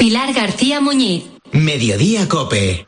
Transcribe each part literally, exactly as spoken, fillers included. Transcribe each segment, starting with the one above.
Pilar García Muñiz. Mediodía COPE.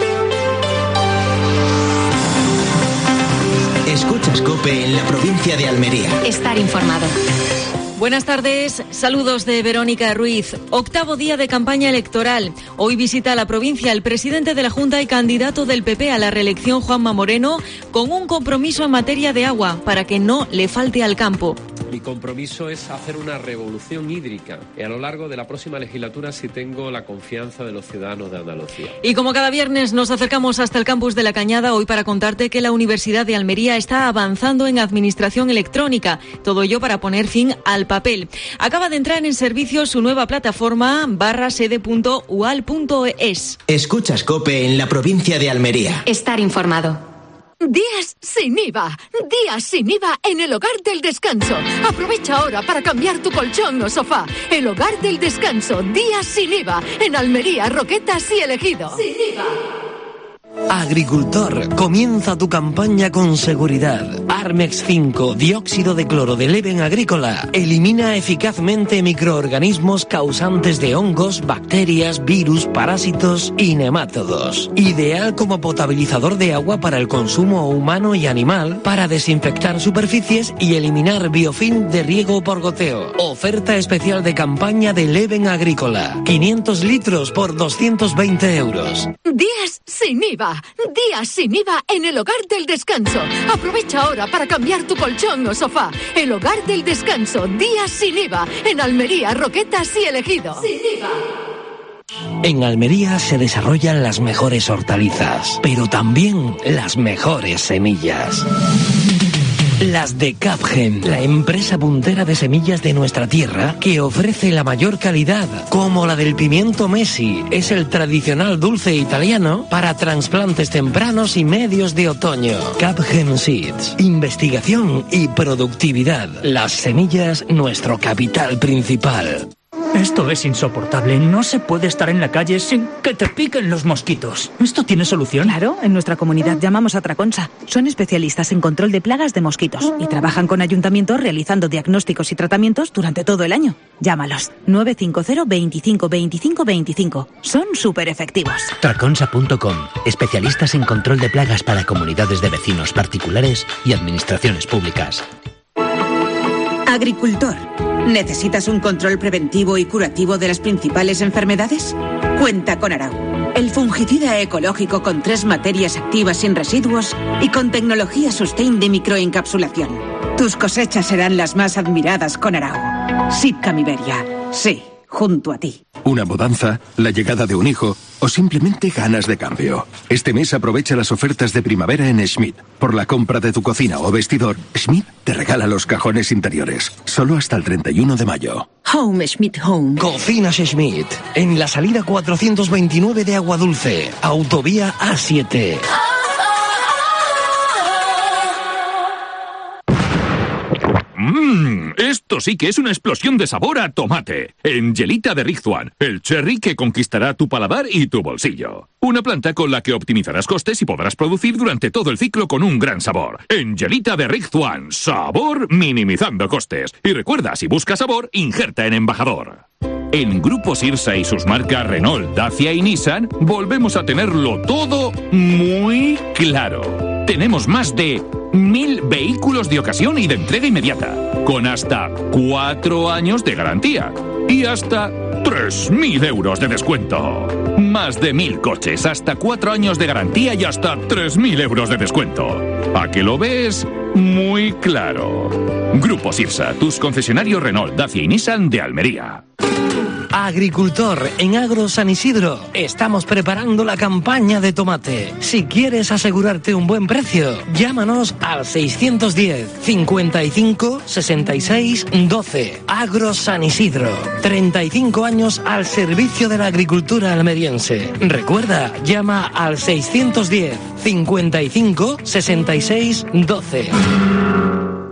Escuchas COPE en la provincia de Almería. Estar informado. Buenas tardes, saludos de Verónica Ruiz. Octavo día de campaña electoral. Hoy visita la provincia el presidente de la Junta y candidato del P P a la reelección, Juanma Moreno, con un compromiso en materia de agua para que no le falte al campo. Mi compromiso es hacer una revolución hídrica y a lo largo de la próxima legislatura si tengo la confianza de los ciudadanos de Andalucía. Y como cada viernes nos acercamos hasta el campus de La Cañada, hoy para contarte que la Universidad de Almería está avanzando en administración electrónica. Todo ello para poner fin al papel. Acaba de entrar en servicio su nueva plataforma barra sede punto u a l punto e s. Escuchas COPE en la provincia de Almería. Estar informado. Días sin I V A. Días sin I V A en el Hogar del Descanso. Aprovecha ahora para cambiar tu colchón o sofá. El Hogar del Descanso. Días sin I V A. En Almería, Roquetas y Elegido. Sin I V A. Agricultor, comienza tu campaña con seguridad. Armex cinco, dióxido de cloro de Leven Agrícola, elimina eficazmente microorganismos causantes de hongos, bacterias, virus, parásitos y nemátodos. Ideal como potabilizador de agua para el consumo humano y animal, para desinfectar superficies y eliminar biofilm de riego por goteo. Oferta especial de campaña de Leven Agrícola, quinientos litros por doscientos veinte euros. Días sin I V A. Días sin I V A en el Hogar del Descanso. Aprovecha ahora para cambiar tu colchón o sofá. El Hogar del Descanso. Días sin I V A. En Almería, Roquetas y Elegido. Sin I V A. En Almería se desarrollan las mejores hortalizas, pero también las mejores semillas. Las de Capgen, la empresa puntera de semillas de nuestra tierra que ofrece la mayor calidad, como la del pimiento Messi. Es el tradicional dulce italiano para trasplantes tempranos y medios de otoño. Capgen Seeds, investigación y productividad. Las semillas, nuestro capital principal. Esto es insoportable. No se puede estar en la calle sin que te piquen los mosquitos. ¿Esto tiene solución? Claro, en nuestra comunidad llamamos a Traconsa. Son especialistas en control de plagas de mosquitos y trabajan con ayuntamientos realizando diagnósticos y tratamientos durante todo el año. Llámalos. nueve cinco cero, veinticinco, veinticinco, veinticinco. Son súper efectivos. Traconsa punto com. Especialistas en control de plagas para comunidades de vecinos particulares y administraciones públicas. Agricultor, ¿necesitas un control preventivo y curativo de las principales enfermedades? Cuenta con Arau, el fungicida ecológico con tres materias activas sin residuos y con tecnología Sustain de microencapsulación. Tus cosechas serán las más admiradas con Arau. Sitcam Iberia, sí, junto a ti. Una mudanza, la llegada de un hijo o simplemente ganas de cambio. Este mes aprovecha las ofertas de primavera en Schmidt. Por la compra de tu cocina o vestidor, Schmidt te regala los cajones interiores. Solo hasta el treinta y uno de mayo. Home Schmidt Home. Cocinas Schmidt, en la salida cuatrocientos veintinueve de Agua Dulce, autovía A siete. Mmm, esto sí que es una explosión de sabor a tomate. Angelita de Rizwan, el cherry que conquistará tu paladar y tu bolsillo. Una planta con la que optimizarás costes y podrás producir durante todo el ciclo con un gran sabor. Angelita de Rizwan, sabor minimizando costes. Y recuerda, si buscas sabor, injerta en embajador. En Grupo Sirsa y sus marcas Renault, Dacia y Nissan, volvemos a tenerlo todo muy claro. Tenemos más de mil vehículos de ocasión y de entrega inmediata, con hasta cuatro años de garantía y hasta tres mil euros de descuento. Más de mil coches, hasta cuatro años de garantía y hasta tres mil euros de descuento. ¿A que lo ves? Muy claro. Grupo Sirsa, tus concesionarios Renault, Dacia y Nissan de Almería. Agricultor, en Agro San Isidro estamos preparando la campaña de tomate. Si quieres asegurarte un buen precio, llámanos al seiscientos diez, cincuenta y cinco, sesenta y seis, doce. Agro San Isidro, treinta y cinco años al servicio de la agricultura almeriense. Recuerda, llama al seiscientos diez, cincuenta y cinco, sesenta y seis, doce.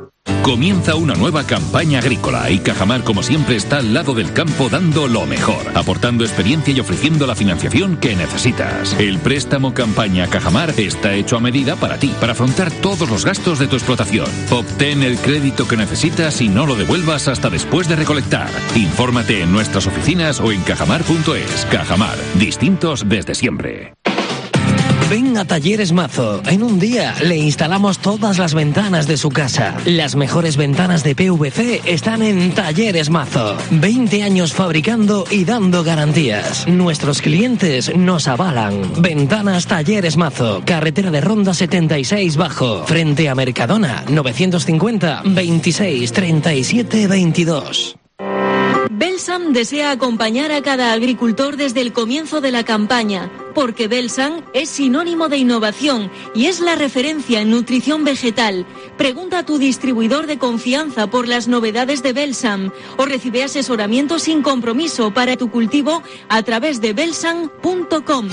Comienza una nueva campaña agrícola y Cajamar, como siempre, está al lado del campo dando lo mejor, aportando experiencia y ofreciendo la financiación que necesitas. El préstamo campaña Cajamar está hecho a medida para ti, para afrontar todos los gastos de tu explotación. Obtén el crédito que necesitas y no lo devuelvas hasta después de recolectar. Infórmate en nuestras oficinas o en cajamar punto es. Cajamar, distintos desde siempre. Ven a Talleres Mazo. En un día le instalamos todas las ventanas de su casa. Las mejores ventanas de P V C están en Talleres Mazo. veinte años fabricando y dando garantías. Nuestros clientes nos avalan. Ventanas Talleres Mazo. Carretera de Ronda setenta y seis Bajo. Frente a Mercadona. novecientos cincuenta, veintiséis, treinta y siete, veintidós. Belsam desea acompañar a cada agricultor desde el comienzo de la campaña, porque Belsam es sinónimo de innovación y es la referencia en nutrición vegetal. Pregunta a tu distribuidor de confianza por las novedades de Belsam o recibe asesoramiento sin compromiso para tu cultivo a través de belsam punto com.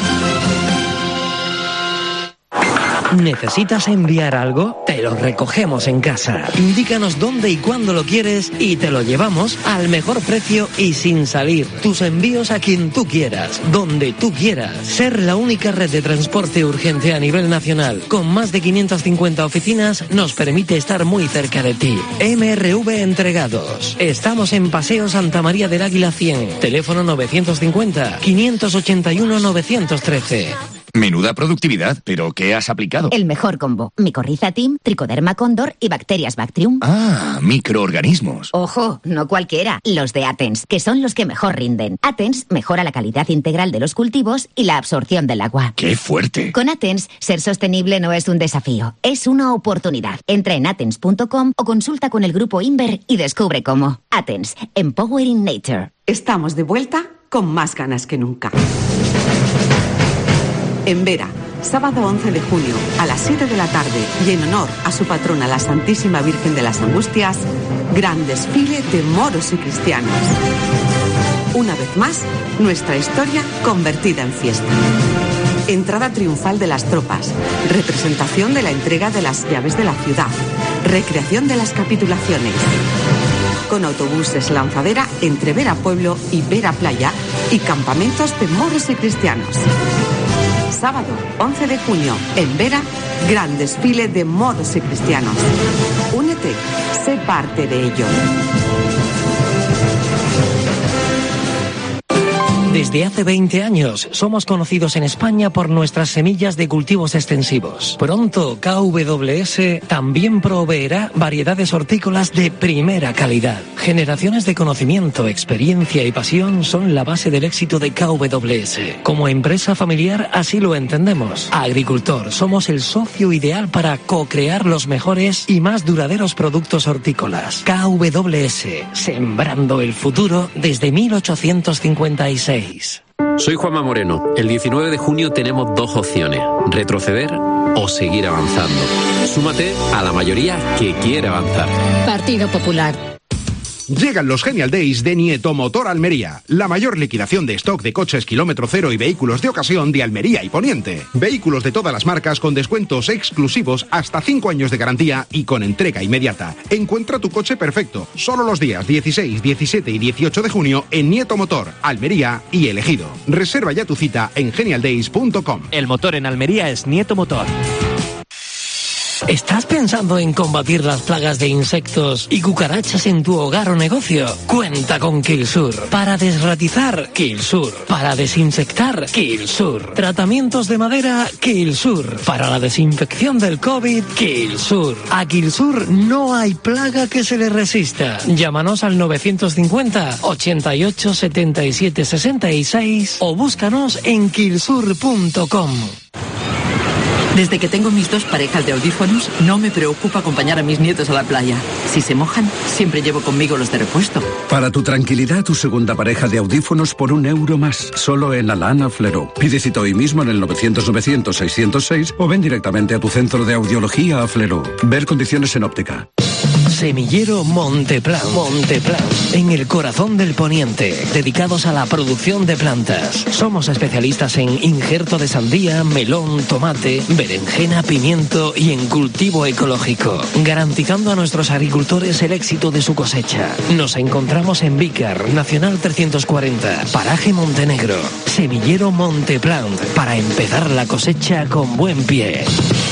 ¿Necesitas enviar algo? Te lo recogemos en casa. Indícanos dónde y cuándo lo quieres y te lo llevamos al mejor precio y sin salir. Tus envíos a quien tú quieras, donde tú quieras. Ser la única red de transporte urgente a nivel nacional, con más de quinientas cincuenta oficinas, nos permite estar muy cerca de ti. M R V Entregados. Estamos en Paseo Santa María del Águila cien. Teléfono novecientos cincuenta, quinientos ochenta y uno, novecientos trece. Menuda productividad, ¿pero qué has aplicado? El mejor combo. Micorriza Team, Tricoderma Cóndor y Bacterias Bactrium. Ah, microorganismos. Ojo, no cualquiera, los de Atens, que son los que mejor rinden. Atens mejora la calidad integral de los cultivos y la absorción del agua. ¡Qué fuerte! Con Atens, ser sostenible no es un desafío, es una oportunidad. Entra en atens punto com o consulta con el grupo Inver y descubre cómo. Atens, Empowering Nature. Estamos de vuelta con más ganas que nunca. En Vera, sábado once de junio, a las siete de la tarde, y en honor a su patrona, la Santísima Virgen de las Angustias, gran desfile de moros y cristianos. Una vez más, nuestra historia convertida en fiesta. Entrada triunfal de las tropas, representación de la entrega de las llaves de la ciudad, recreación de las capitulaciones. Con autobuses lanzadera entre Vera Pueblo y Vera Playa y campamentos de moros y cristianos. Sábado, once de junio, en Vera, gran desfile de moros y cristianos. Únete, sé parte de ello. Desde hace veinte años somos conocidos en España por nuestras semillas de cultivos extensivos. Pronto K W S también proveerá variedades hortícolas de primera calidad. Generaciones de conocimiento, experiencia y pasión son la base del éxito de K W S. Como empresa familiar así lo entendemos. Agricultor, somos el socio ideal para co-crear los mejores y más duraderos productos hortícolas. K W S, sembrando el futuro desde mil ochocientos cincuenta y seis. Soy Juanma Moreno. El diecinueve de junio tenemos dos opciones: retroceder o seguir avanzando. Súmate a la mayoría que quiere avanzar. Partido Popular. Llegan los Genial Days de Nieto Motor Almería, la mayor liquidación de stock de coches kilómetro cero y vehículos de ocasión de Almería y Poniente. Vehículos de todas las marcas con descuentos exclusivos hasta cinco años de garantía y con entrega inmediata. Encuentra tu coche perfecto, solo los días dieciséis, diecisiete y dieciocho de junio en Nieto Motor, Almería y El Ejido. Reserva ya tu cita en genial days punto com. El motor en Almería es Nieto Motor. ¿Estás pensando en combatir las plagas de insectos y cucarachas en tu hogar o negocio? Cuenta con Killsur. Para desratizar, Killsur. Para desinsectar, Killsur. Tratamientos de madera, Killsur. Para la desinfección del COVID, Killsur. A Killsur no hay plaga que se le resista. Llámanos al novecientos cincuenta, ochenta y ocho, setenta y siete, sesenta y seis o búscanos en killsur punto com. Desde que tengo mis dos parejas de audífonos, no me preocupa acompañar a mis nietos a la playa. Si se mojan, siempre llevo conmigo los de repuesto. Para tu tranquilidad, tu segunda pareja de audífonos por un euro más, solo en Alana Flero. Pide cita hoy mismo en el novecientos, novecientos, seiscientos seis o ven directamente a tu centro de audiología a Flero. Ver condiciones en óptica. Semillero Monteplant. Monteplant, en el corazón del poniente, dedicados a la producción de plantas. Somos especialistas en injerto de sandía, melón, tomate, berenjena, pimiento y en cultivo ecológico, garantizando a nuestros agricultores el éxito de su cosecha. Nos encontramos en Vícar, Nacional trescientos cuarenta, Paraje Montenegro. Semillero Monteplant, para empezar la cosecha con buen pie.